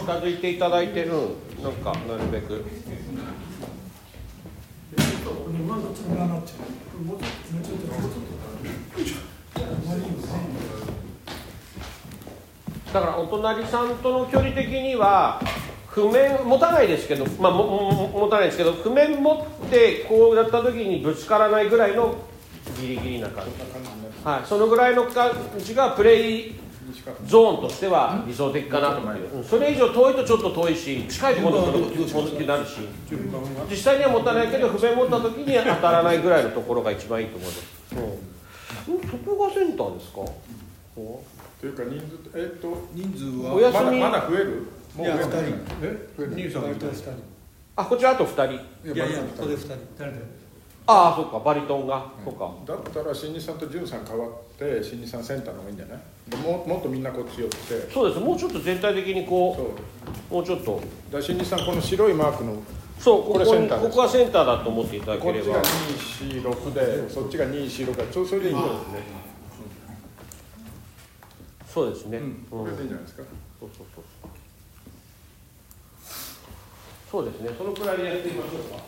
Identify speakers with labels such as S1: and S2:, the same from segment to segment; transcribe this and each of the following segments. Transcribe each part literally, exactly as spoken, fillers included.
S1: 近づいていただいて、うん、なんかなるべく。だからお隣さんとの距離的には譜面持たないですけど、まあ、もも持たないですけど、譜面持ってこうやった時にぶつからないぐらいのギリギリな感じ、はい、そのぐらいの感じがプレイゾーンとしては理想的かなと思ってる、うん、それ以上遠いとちょっと遠いし、近いところになるし、実際には持たないけど譜面持った時に当たらないぐらいのところが一番いいと思います、うん、そこがセンターですか、うん、
S2: というか人数、えー、と
S3: 人数は
S2: お休みまだ、まだ増える？もう
S3: いやふたり。
S2: え？増える？
S1: あ、こちらあとふたり。
S3: いやいや、ここでふたり。
S1: ああ、そっか、バリトンが、うん、そうか。
S2: だったら新日さんと潤さん変わって新日さんセンターの方がいいんじゃない？でももっとみんなこっち寄って。
S1: そうです。もうちょっと全体的にこう、もうちょっと。
S2: だ新日さんこの白いマークの。
S1: そう、こここここはセンターだと思っていただければ。
S2: こっちがに、よん、ろくで、そっちがに、よん、ろくで、それでいいんですね。
S1: そうですね。
S2: うん、これでいいんじゃないですか。
S1: そうそうそう。そうですね。そのくらいでやってみましょうか。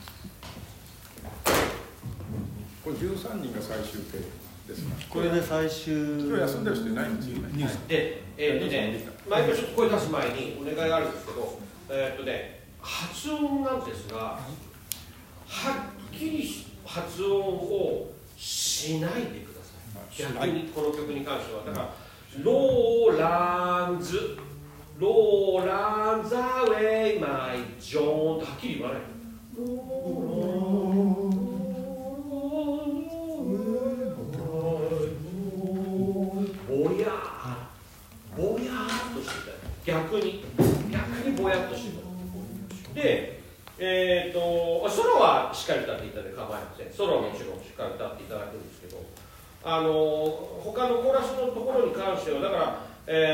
S2: これじゅうさんにんが最終形ですか。
S3: これで最終。
S2: 今日休んでる人いないんですよね。
S1: で、えー、っとね、毎回ちょっと声出す前にお願いがあるんですけど、えー、っとね、発音なんですが、はっきり発音をしないでください。逆にこの曲に関しては、だから。ローランズ、ローランズアウェイマイジョーンとはっきり言わない。ローぼやー、ぼやーっとしてた。逆に、逆にぼやっとしてた。で、えーと、ソロはしっかり歌っていただいて構いません。ソロはもちろんしっかり歌っていただくんですけど。あの他のコーラスのところに関してはだから、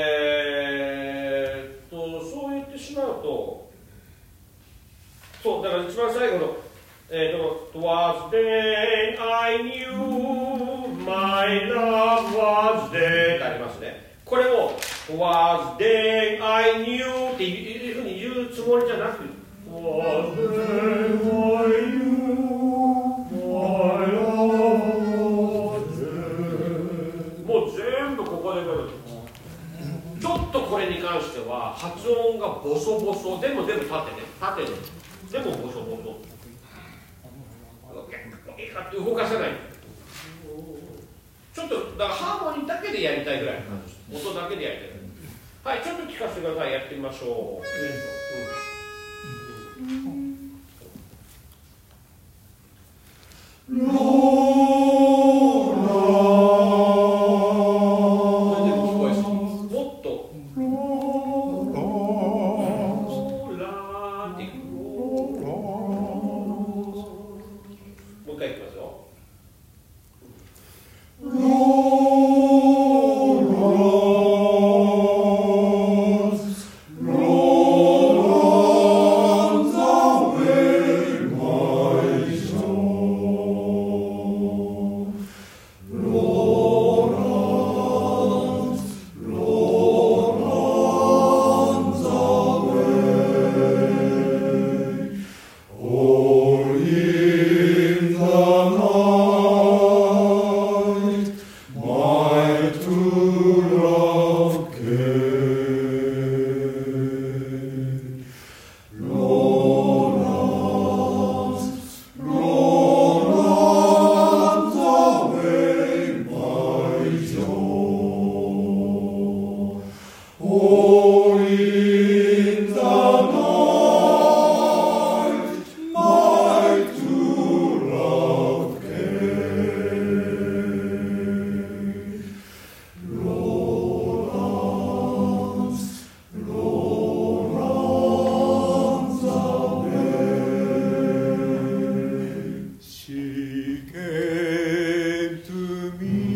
S1: えー、とそう言ってしまうとそうだから一番最後の「えー、と Twas then I knew my love was there」ってありますね。これを「Twas then I knew」っていうふうに言うつもりじゃなくて「Twas then I knew my love」ちょっとこれに関しては発音がボソボソでもでも縦ね縦ねでもボソボソって動かさないちょっとだからハーモニーだけでやりたいぐらいの感じ音だけでやりたいはいちょっと聞かせてくださいやってみましょう、うん、ローラ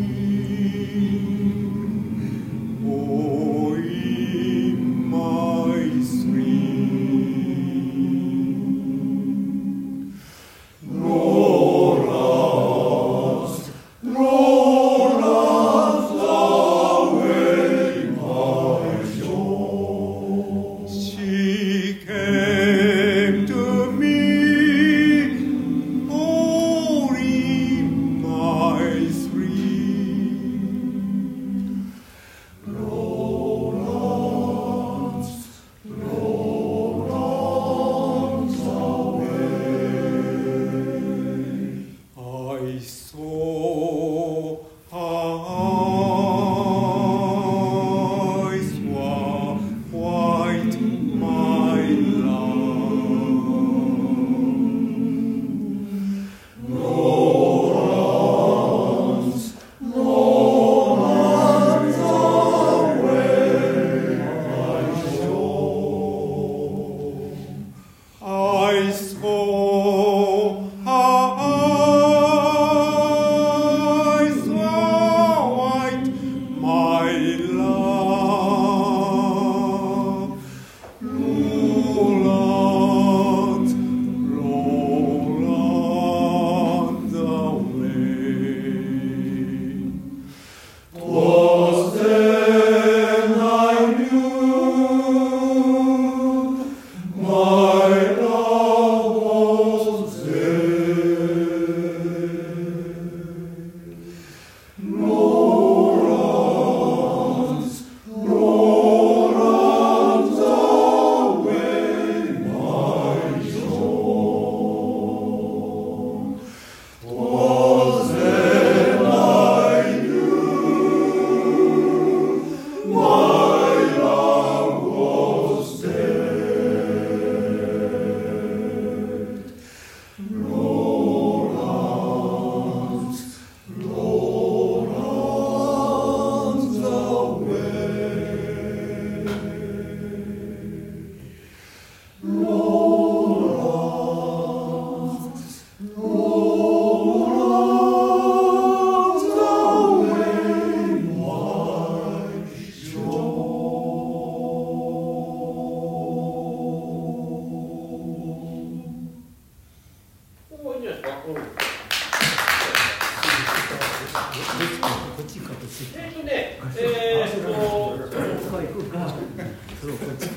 S3: my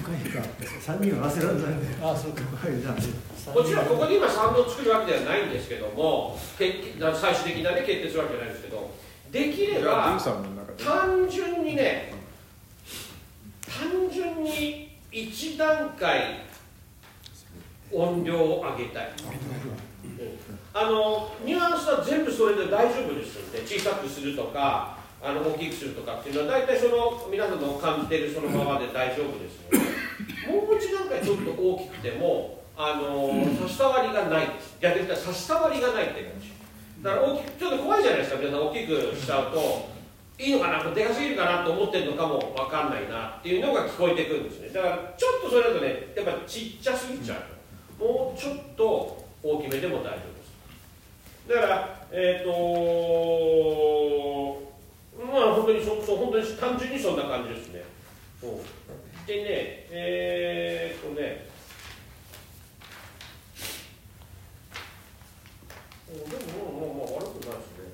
S4: 回かさんにんは忘れられないんで、
S3: あそうか
S4: はいじゃあ
S1: もちろんここで今賛同を作るわけではないんですけども、け最終的なね決定するわけじゃないんですけど、できれば
S2: ジュンさんの中で
S1: 単純にね、単純にいち段階音量を上げたい。あのニュアンスは全部それで大丈夫ですので、小さくするとかあの大きくするとかっていうのは大体その皆さんの感じているそのままで大丈夫ですので、もう一段階ちょっと大きくてもあの差し障りがないです。逆に言ったら差し障りがないって感じだから、大きくちょっと怖いじゃないですか。皆さん大きくしちゃうといいのかな、でかすぎるかなと思ってるのかも分かんないなっていうのが聞こえてくるんですね。だからちょっとそれだとね、やっぱちっちゃすぎちゃう、もうちょっと大きめでも大丈夫です。だからえっ、ー、とまあ本当にそそう本当に単純にそんな感じですね。そうでね、えっ、ー、とねでももうもう悪くないですね。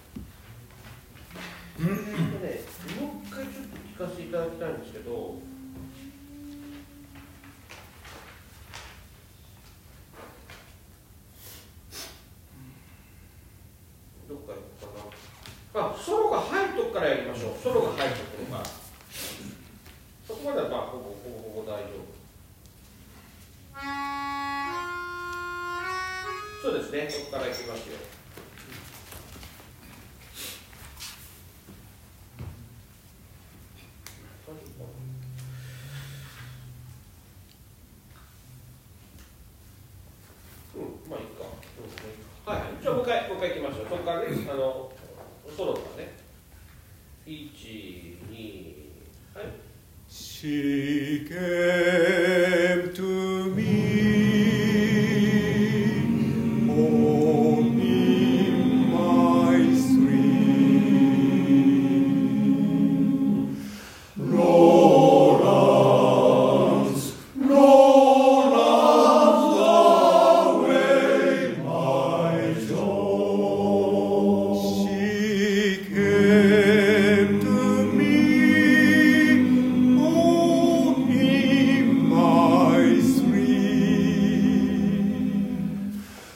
S1: えっとね、もう一回ちょっと聞かせていただきたいんですけど、どっか行こうかな。あ、ソロが入るとこからやりましょう。ソロが入るところから。そこまではまあほぼほぼほぼ大丈夫。そうですね、そこから行きますよ。うん、まあいいか。うん、はい、じゃあもう一回、もう一回行きましょう。そこからね、あの、ソロからね。いち、に、はい。
S5: She came to me on in my stream. Lawrence, Lawrence, away my John. She came to me on in my stream.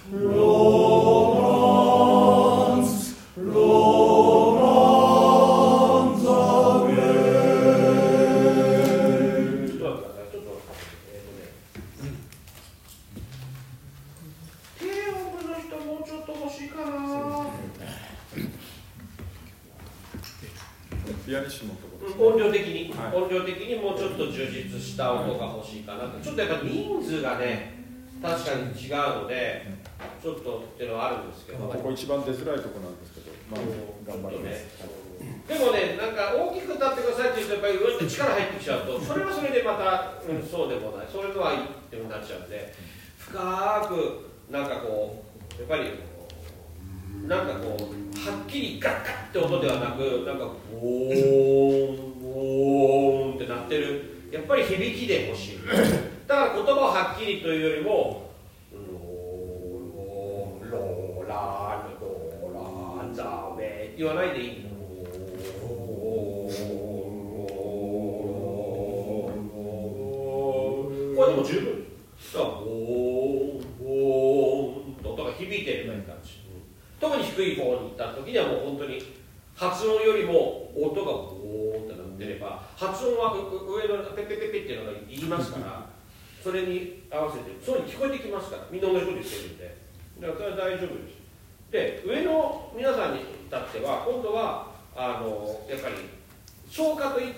S5: Lawrence, Lawrence, away.
S1: ちょっと待ってください、ちょっと待ってください。えっとね、低音部の人もうちょっと欲しいかな。
S2: ピアニッシモのところですね。
S1: 音量的に、
S2: はい
S1: 音量的にもうちょっと充実した音が欲しいかなと。ちょっとやっぱ人数がね、確かに違うので、ちょっとっていうのはあるんですけど、
S2: ここ一番出づらいところなんですけど、まあ頑張ります。
S1: でもね、なんか大きく歌ってくださいって言うと、やっぱりうわって力入ってきちゃうと、それはそれでまた、うん、そうでもない、そういうのはいいってなっちゃうんで、深く、なんかこう、やっぱり、なんかこう、はっきりガッガッって音ではなく、なんか、ボーン、ボーンってなってる、やっぱり響きで欲しい。だから言葉をはっきりというよりも、ロー、ロー、ローラー、ローラー、ザーウェイって言わないでいいんだ。これでも十分。だから、ボーン、ボーンと音が響いてればいい感じ。特に低い方に行った時にはもう本当に発音よりも音がボーンってなってれば、発音は上のペペペペっていうのが言いますから、それに合わせてそうに聞こえてきますから、みんな同じこと言ってるんで、だからそれは大丈夫です。で、上の皆さんに至っては今度はあのやっぱり消化といって、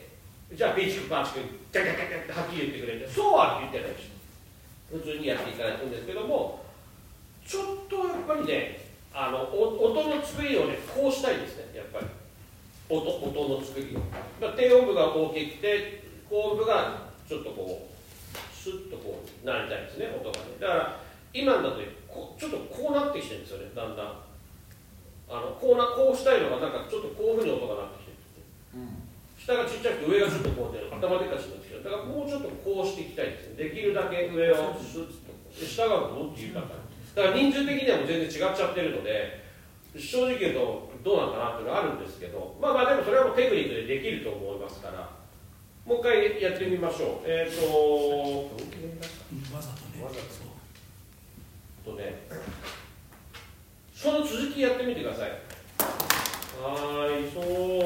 S1: じゃあピーチクパーチクガガガガってはっきり言ってくれて、そうは言ってないです。普通にやっていかないといいんですけども、ちょっとやっぱりね、あの音の作りをね、こうしたいですね、やっぱり音音の作りを。だから低音部が大きくて、高音部がちょっとこうスッとこうなりたいですね、音がね。だから今だとこちょっとこうなってきてるんですよね、だんだん。あのこうなこうしたいのがなんかちょっとこういうふうに音がなってきてる、うん、下がちっちゃくて上がちょっとこうで頭でかしになってきてる。だからもうちょっとこうしていきたいですね。できるだけ上をスッと下がもっと豊かに。だから人数的にはもう全然違っちゃってるので、正直言うとどうなのかなっていうのはあるんですけど、まあまあでもそれはもうテクニックでできると思いますから、 もう一回やってみましょう。えっ、ー、と
S5: わざとね。
S1: わざとね、その続きやってみてください。はい、そう、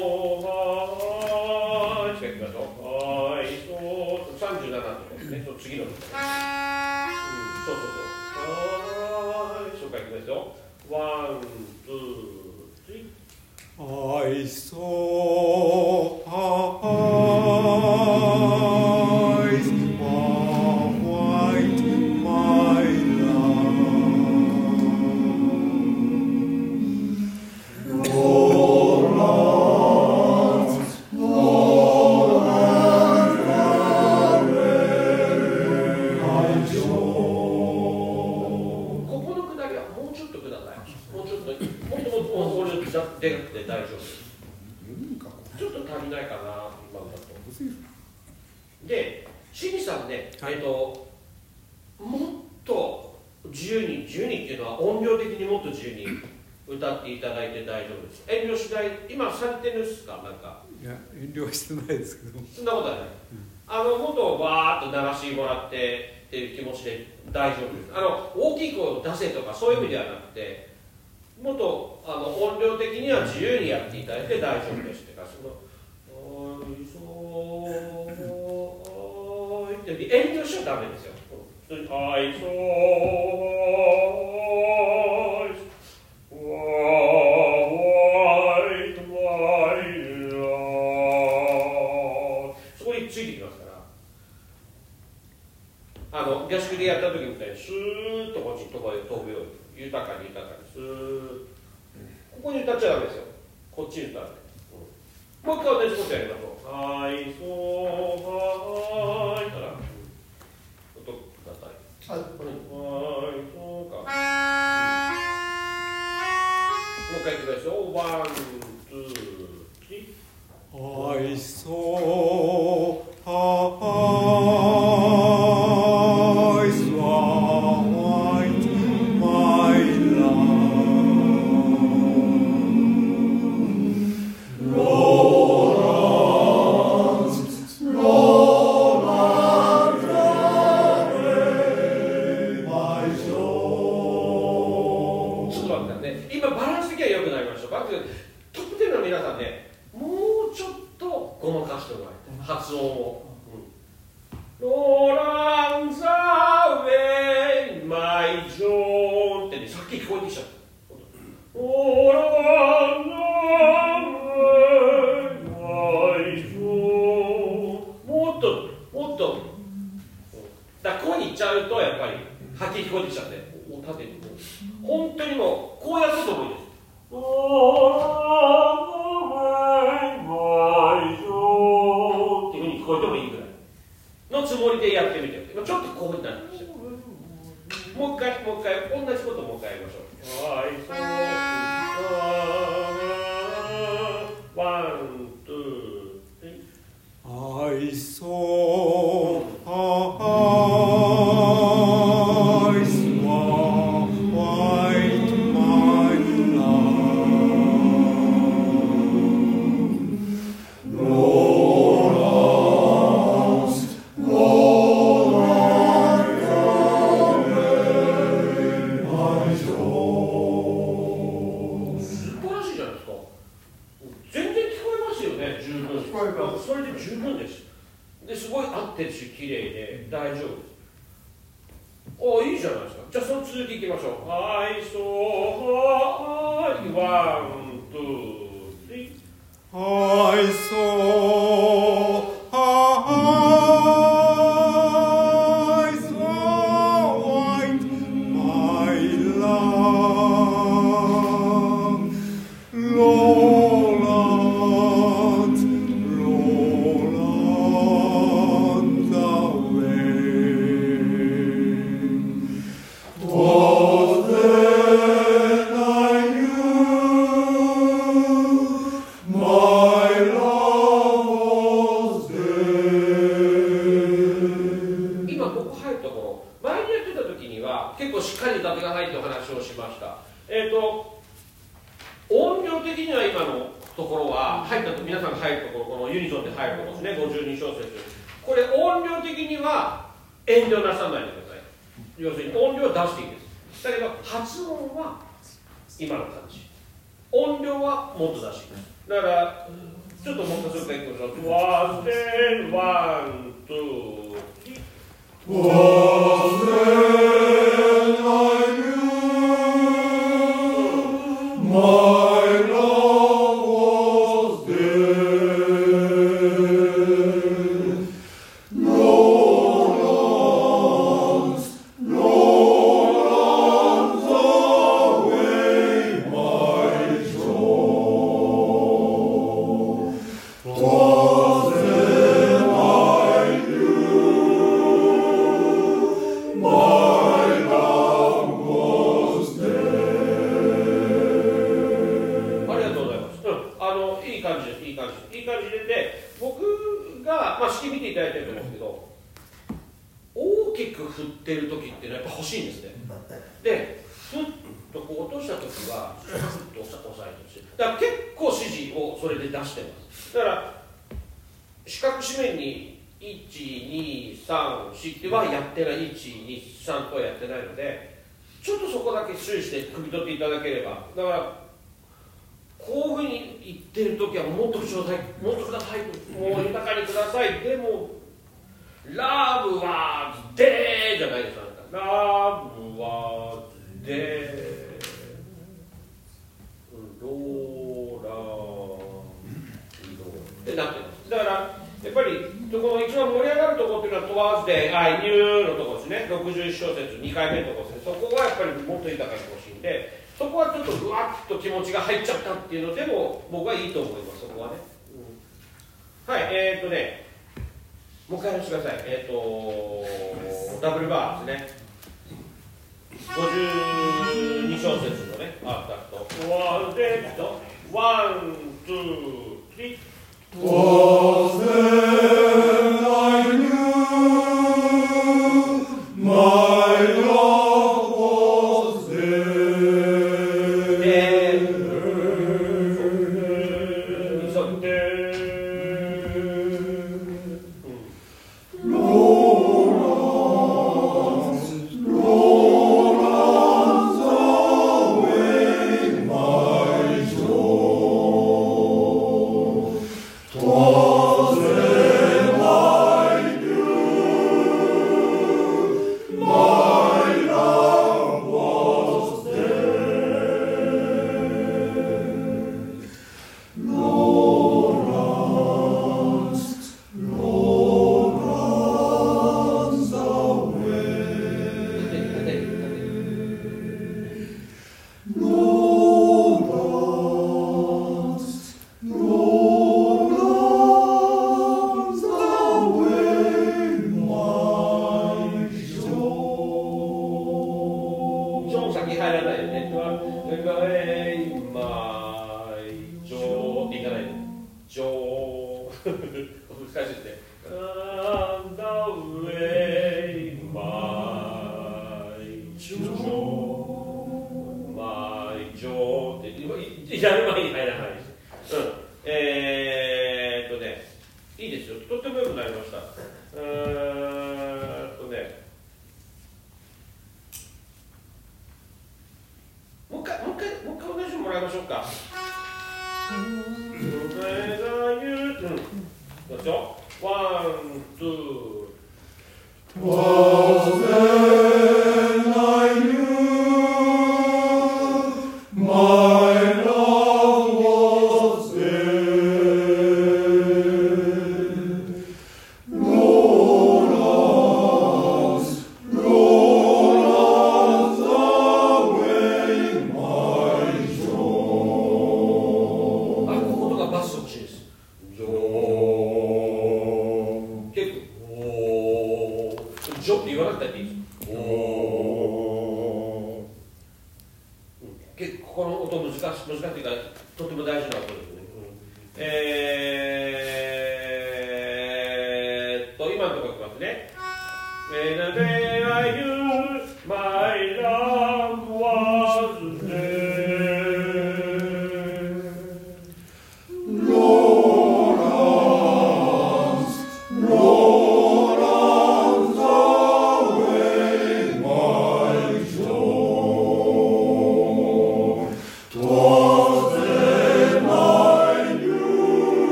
S1: はい、しかいきましょう。はい、そう、さんじゅうななとですね、その次の、うん、そうそうそう。はい、そうかいきますよ。ワン、ツー、スリー。
S3: I saw eyes of white, my love. Lord, Lord, I saw.
S1: ここのくだりはもうちょっとください。もうちょっと、もっともっともうちょっとでかくて大丈夫です。ちょっと足りないかな、今のだと。で、清水さんね、
S3: はい、
S1: えっと、もっと自由に、自由にっていうのは音量的にもっと自由に歌っていただいて大丈夫です。遠慮しない、今されてるんですか、なんか。
S3: いや、遠慮はしてないですけど。
S1: そんなことはない。うん、あの、もっとわーっと鳴らしてもらってっていう気持ちで大丈夫です。あの、大きい声を出せとかそういう意味ではなくて、もっとあの音量的には自由にやっていただいて大丈夫ですっていうか、その「おいそうおい」って遠慮しちゃダメですよ。普通に「おいそうおいおいとまいら」そこについてきますから、あの合宿でやった時みたいにスーッとこっちに飛ぶように豊かに豊かにスーッ、ここに歌っちゃダメですよ。こっちに歌う、うん、もう一回同じことやりましょう。はいそうはいから、音ください。はいそうか、もう一回いきましょう。ワンツースリー。
S3: I saw eyes of white, my love. Lord, Lord, my soul.
S1: ちょっと待ってね。今バランス的には良くなりました。バランストップテンの皆さんね、もうちょっとごまかしてもらえて、発音を。ローランザウェイマイジョーンってね、さっき聞こえてきちゃった。ローランザウェイマイジョーン。もっと、もっと。だから声に行っちゃうと、やっぱり、はっきり聞こえてきちゃって、お縦に。本当にもう、こうやることもいいです。ローランザウェイマイジョーンっていうふうに聞こえてもいいぐらいのつもりでやってみて。ちょっとこうになるんですよ。もう一回、もう一回、同じこともう一回やりましょう。はい、そう。ワン、ツー、スリー。
S3: I saw eyes of white, my love. Lord, Lord, my soul.
S1: 素晴らしいじゃないですか。全然聞こえますよね、十分。
S2: 聞こえます。
S1: それで十分です。で、すごい合ってるし、綺麗で大丈夫です。お、いいじゃないですか。じゃあその続きいきましょう。はい、そうはい、ワン、ツー、スリー。
S3: I saw eyes of white, my love. Roland, Roland away. Oh, then I knew my love was dead.
S1: 今ここ入るところ、前にやってた時には結構しっかり歌ってくださいってお話をしました。えっ、ー、と音量的には今のところは入ったと皆さんが入るところ、このユニゾンで入るところですね、ごじゅうに小節。これ音量的には遠慮なさないでください。要するに音量は出していいです。だけど発音は今の感じ、音量はもっと出していいです。だからちょっともう一回それからいきましょう。ワンテンワンツースリー。首取っていただければ。だからこういうふうに言ってる時はもっとください、もっとください、もう豊かにください。でもラブはでーじゃないですか。ラブはでローラーってなってます。だからやっぱりこの一番盛り上がるところっていうのはトワーズでアイニューのところですね。ろくじゅういち小節にかいめのところですね。そこはやっぱりもっと豊かに欲しいんで、そこはちょっとぐわっと気持ちが入っちゃったっていうのでも僕はいいと思います。そこはね、うん、はい。えーっとねもう一回やらせてください。えーっとダブルバーですね。ごじゅうに小節のねアフターとワンデッドワンツースリー。
S3: Was then I knew my love was there.
S1: There, so there.
S3: Roll-ons, roll-ons away my joy. 'Twas then I knew my love was there. Roll-ons, roll-ons away. Roll-ons, roll-ons away my joy.
S1: ちょっと先入らないよね。えいまいちょっていかないで。ちょ難しいですね。And away my joy, my joyってやる前に入らないです。うん。えーっとね、いいですよ。とっても良くなりました。うーんとね。もう一回、もう一回、もう一回お願いしてもらいましょうか。うん。どうしよう。ワン、ツー。
S3: Was then I knew my love was there. Roll-ons, roll-ons away my joy.
S1: あ、こことがバス欲しいです。ジョー。結構。ジョって言わなくていいです。結構ここの音難しい、難しいというかとても大事な音ですね。うん、えーっと今のところいきますね。When the day I knew my love was there.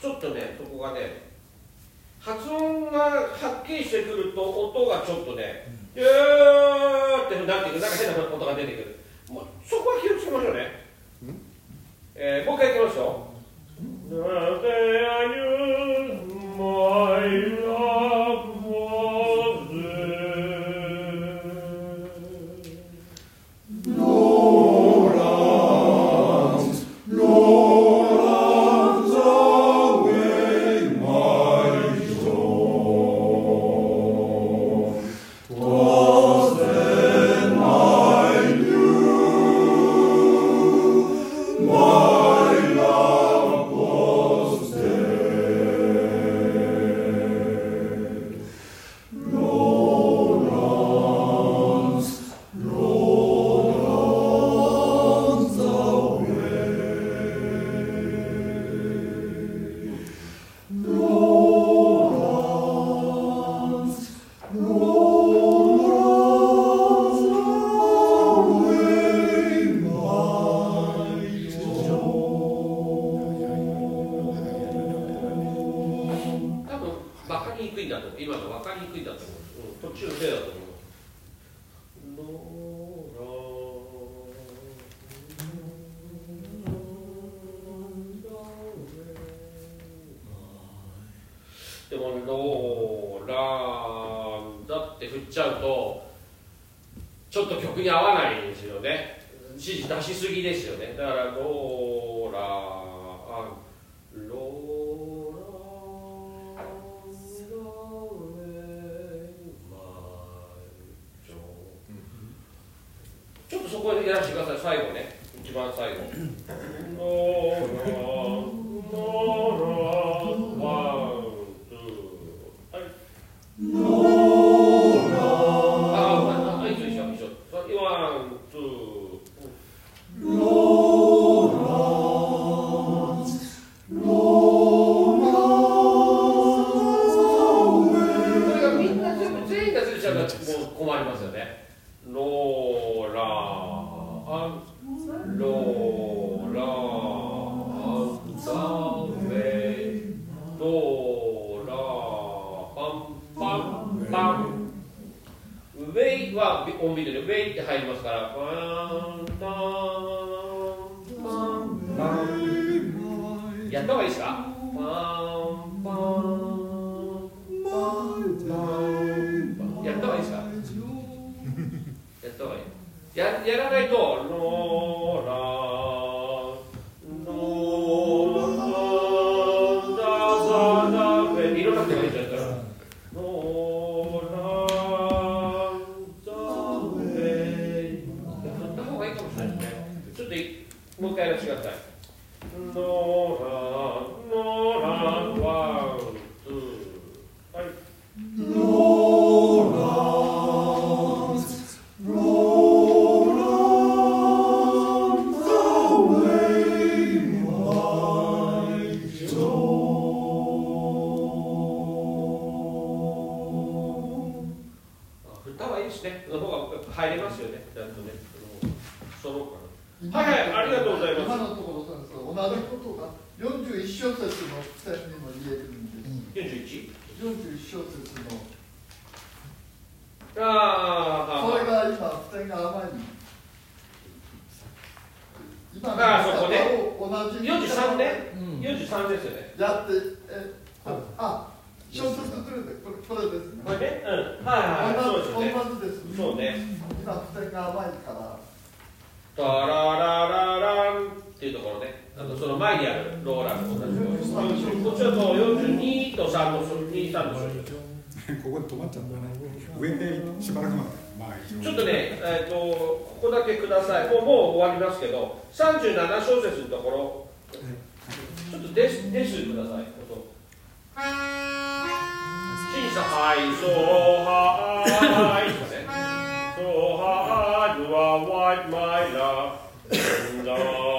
S1: ちょっとねそこがね発音がはっきりしてくると音がちょっとね「ゆ、うん、ー」ってなってくる、なんか変な音が出てくる。もうそこは気をつけましょうね。えー、もう一回いきますよ。なぜ I use my love was there. No lands, no lands away my joy. 'Twas then I knew my love was dead. No lands, no lands away. No lands, no lands away my多分分かりにくいんだと思う。今の分かりにくいんだと思う。うん、途中のせいだと思う。でもローランだって振っちゃうとちょっと曲に合わないんですよね。指示出しすぎですよね。だからローランローランローレマイジョちょっとそこでやらせてください。最後ね、一番最後ローランローランワンツーはいローランああ、一緒一緒一緒ワンツーローランローランこれがみんな全部全員がずれちゃうからもう困りますよね。ローランローランザウェイローランパンパンパンウェイは音ビートでウェイって入りますからパンタンパンパンやった方がいいですか。パンパンパンパンやった方がいいですか。やった方がいい。や, やらないとローランローランダダダフェいろんなことが出ちゃうからローランダフェ振った方がいいかもしれないですね。ちょっともう一回やらせてください。ローランローランワンツーはいローランロー入れますよね、ちゃんとね。揃うかな。はいはい、ありがとうございます。
S6: 今のところそうです。同じことがよんじゅういち小節の付箋にも言えるんです。
S1: よんじゅういち？
S6: よんじゅういち小節の。
S1: ああ、
S6: それが今付箋が甘い。今の
S1: ああ、そこね。
S6: 同じ。
S1: よんじゅうさんね。よんじゅうさんですよね。
S6: やって、え、あ、小節ずれて、これ、これですね。
S1: これね、うん、はいはい、そうですね。
S6: 同じです。
S1: そうね。
S6: 今付箋が甘いから。
S1: タラララランっていうところね。あとその前にあるローランと同じように。こっちはそうよんじゅうにとさんのに、さんの小節。
S2: ここで止まっちゃったね。上でしばらく待って。まあ、
S1: ちょっとね、えーと、ここだけください。もう、もう終わりますけど、さんじゅうなな小節のところ、ちょっとデス、デスください。小さはい、そうはいですね。So hard you are white my love. Da,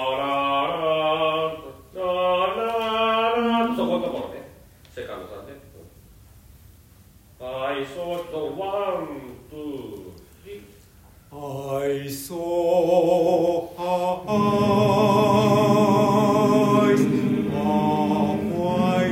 S1: da, da, da, そこのところね。セカンドさんね。I saw the one, two, three.
S3: I saw eyes, a white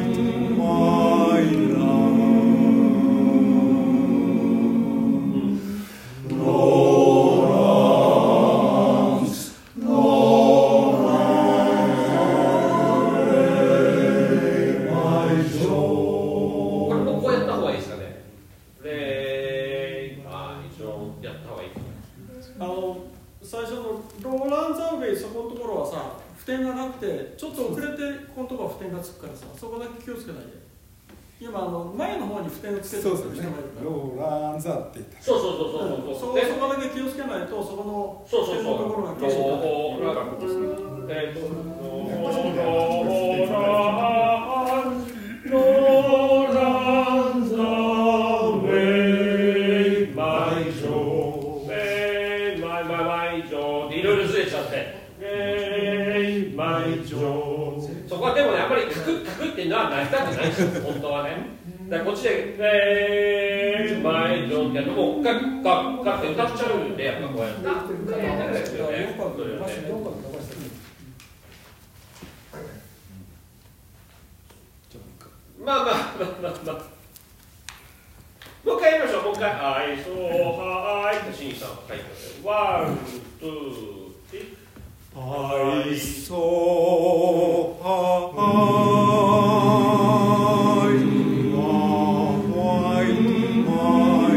S3: さ、普天がなくてちょっと遅れてこのところ普天がつくからさ、そこだけ気をつけないで。今あの前の方に普天をつけてる人がいるから。
S5: ローランザって言った
S1: そうそうそうそうそう
S3: そこそこだけ気をつけないと、そこの
S1: そうそうそう
S3: 普天のところが気をつけない。
S1: えっとそこはでもね、あんまりカクカクっていうのはなりたくないですよ、本当はね。だからこっちで「えー、マイジョン」ってやるともうガッガッガッって歌っちゃうんで、やっぱこうやってやですよね。まあまあまあまあまあもう一回やりましょう。もう一回「I so high」ってシンさん書いてますよ。ワン、ツー、スリー。
S3: I so high, wide my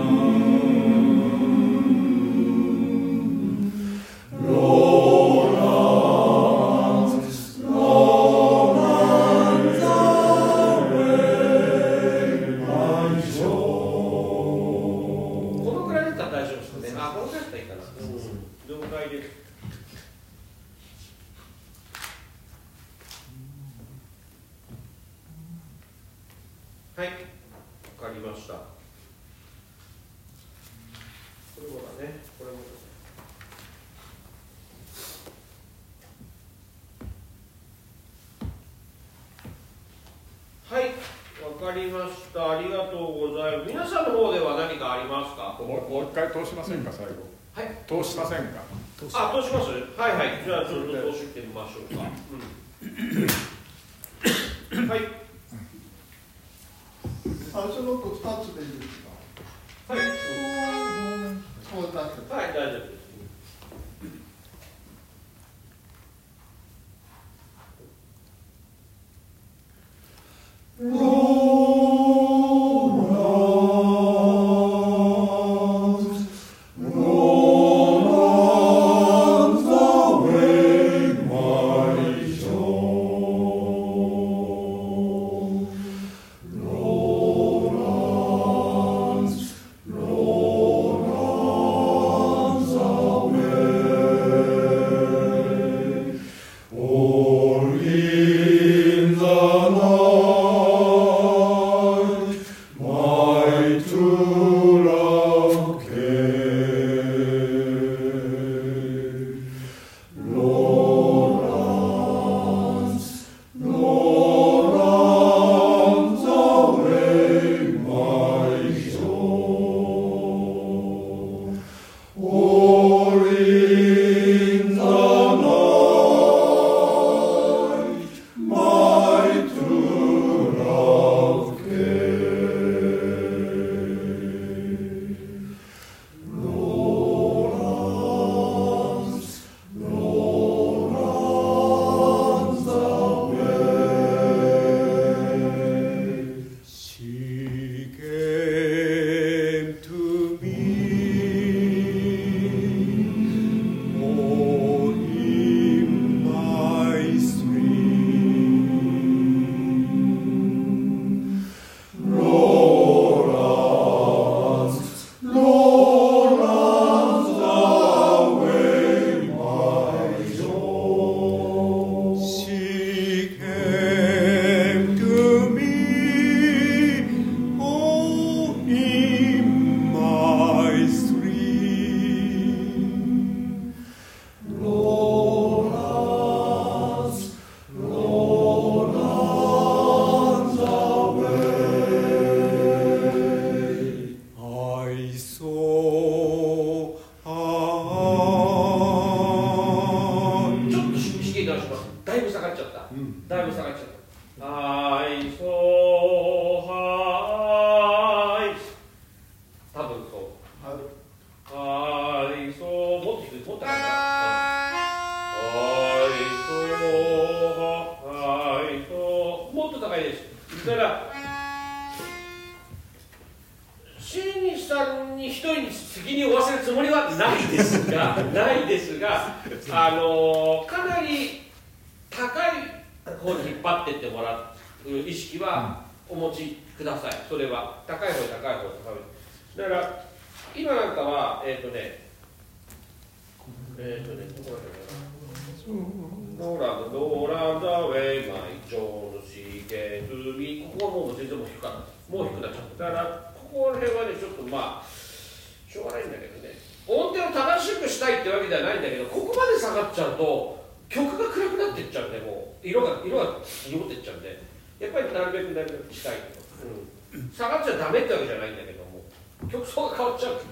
S3: land. Rollers, rollers away my shore.
S1: このくらいだったら大丈夫ですかね。あ、このくらいだったらいいかな。うん、了解です。はい、わかりました。これもだね、これもですね。はい、わかりました。ありがとうございます。皆さんの方では何かありますか？
S2: もうもう一回通しませんか、最後。
S1: はい。
S2: 通しませんか。
S1: あ、通します。はいはい。じゃあちょっと通してみましょうか。うん、はい。
S6: 最初のとふたつでいいですか？
S1: はい。
S6: こうだけ。
S1: はい、大丈夫です。だいぶ下がっちゃった。I so high。多分そう。I so もっと低い、もっと高いかな。I so high so もっと高いです。だから新西さんに一人に責任を負わせるつもりはないですが、ないですが、あのかなり張ってってもらう意識はお持ちください。それは高い方高い方高いだから今なんかはえっ、ー、とねえっ、ー、とねどこだっけなノーランドノーランドウェイマイジョーのシーケンズミここはもう全然もう低かったもう低くなっちゃっただからここら辺はねちょっとまあしょうがないんだけどね音程を正しくしたいってわけではないんだけどここまで下がっちゃうと曲が暗くなっていっちゃうんでもう色が色が濁っていっちゃうんでやっぱりなるべくなるべくしたい、うん、下がっちゃダメってわけじゃないんだけども曲奏が変わっちゃう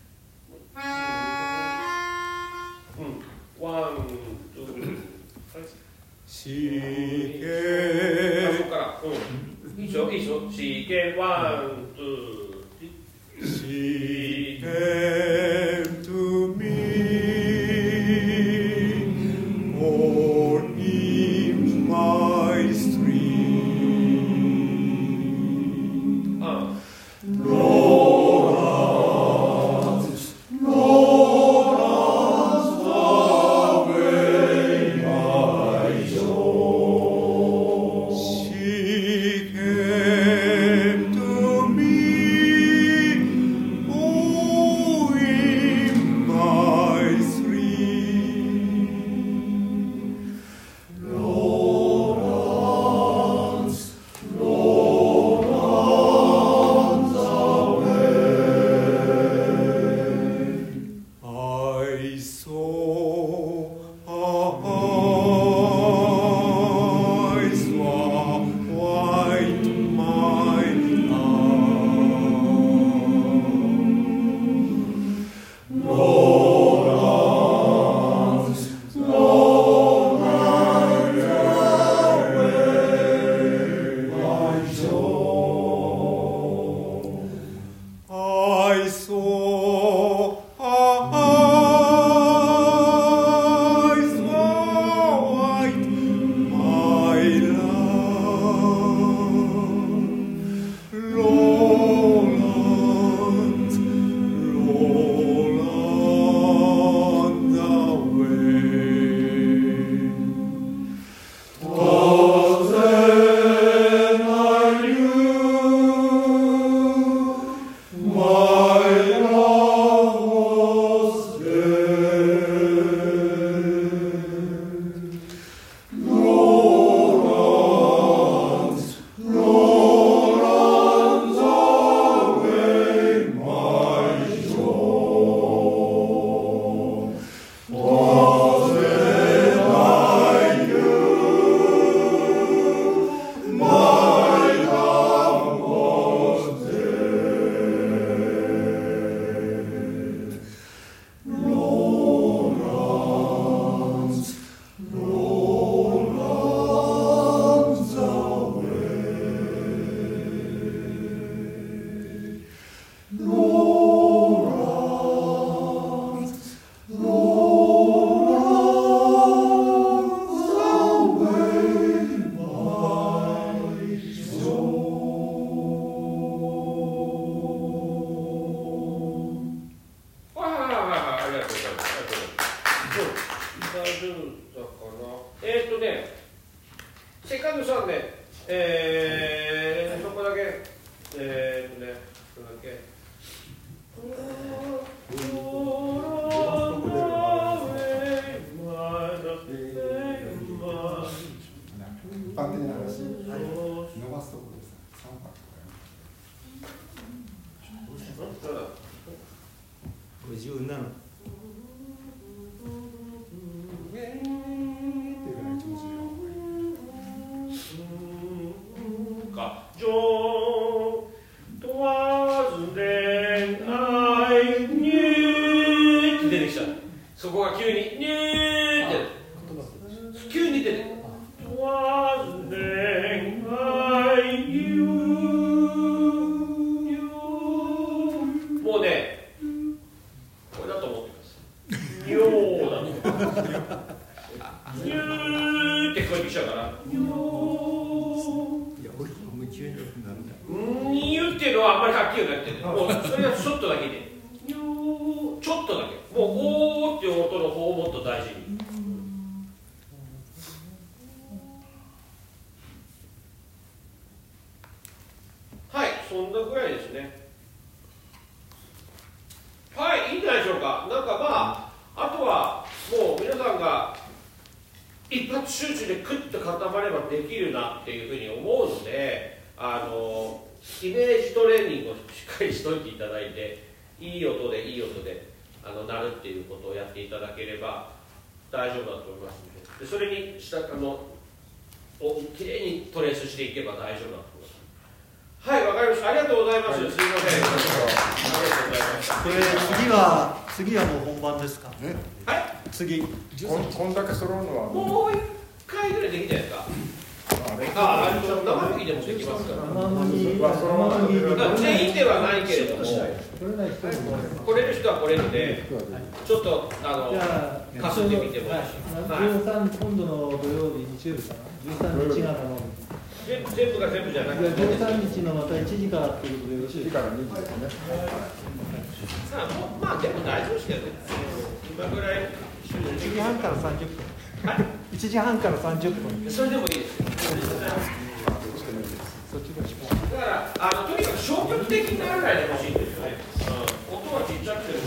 S1: うん、ワン、ツー、
S5: シケ
S1: あ、そこから、うん、いいでしょ、いいでしょ、シケ、ワン、ツー、
S5: She came to me, or in my street.
S1: Uh.
S5: Lawrence, Lawrence, away my soul. She came to me.
S1: そんなぐらいですね。はい、いいんじゃないでしょうか。なんかまあ、あとはもう皆さんが一発集中でクッと固まればできるなっていうふうに思うので、あのイメージトレーニングをしっかりしといていただいて、いい音でいい音であの鳴るっていうことをやっていただければ大丈夫だと思いますので、でそれにしたあのおきれいにトレースしていけば大丈夫だと思います。はい、わかりました。ありがとうございます。すみません。ありがとうございました。
S4: これ次は次はもう本番ですか。
S1: はい。
S4: 次。
S2: こんこんだけ揃うのは
S1: もう一回ぐらいできないですか。
S2: あれ
S1: あ、あれ生麦でもできますから。
S4: 生麦
S2: はそのまま
S1: 全員ではないけれども、
S4: 取れない人も
S1: 来れる人は来れるで、ちょっとあの
S7: じゃあ、
S1: かすってみてもいいし。はい
S7: じゅうさん、今度の土曜日、日曜日かな、じゅうさんにちが頼む。
S1: 全部全部が全部じゃなくて、
S7: じゃあじゅうさんにちのまたいちじからっていうことでよろしいですか。
S2: いちからにじですね。
S1: さあもうまあでも大丈夫ですけどね。今ぐらい
S7: いちじはんからさんじゅっぷん。
S1: はい。
S7: いちじはんからさんじゅっぷん。
S1: それでもいいですよ。
S7: そっちがし
S1: だからあのとにかく消極的にならないでほしいんですよね。うん、音はちっちゃくても